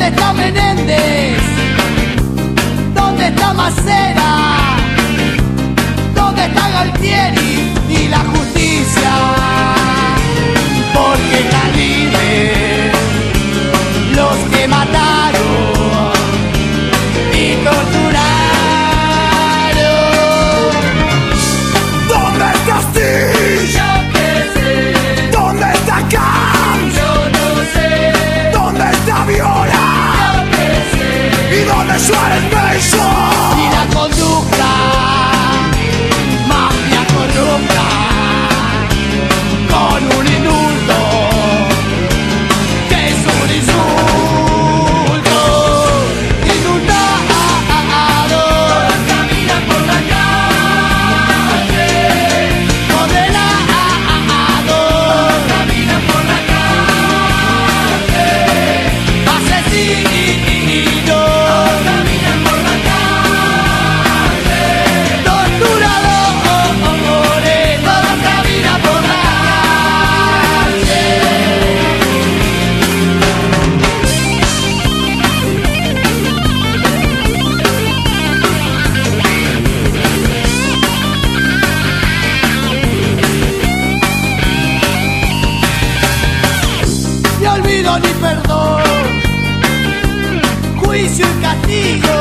está Menéndez? ¿Dónde está Macera? ¿Dónde está Galtieri y la justicia? Porque Calibre, los que mataron y torturaron. ¿Dónde está Stitch? Yo qué sé, ¿Dónde está Camps? yo no sé. ¿Dónde está Viola? Yo qué sé. ¿Y dónde Suárez Mason? Y la conducta, mafia corrupta, con un indulto que es un insulto. Indultado. Todos caminan por la calle, condenado. Todos caminan por la calle, asesino. Todos caminan por la calle, torturadores. Todos caminan por la calle. Ni olvido ni perdón, juicio y castigo.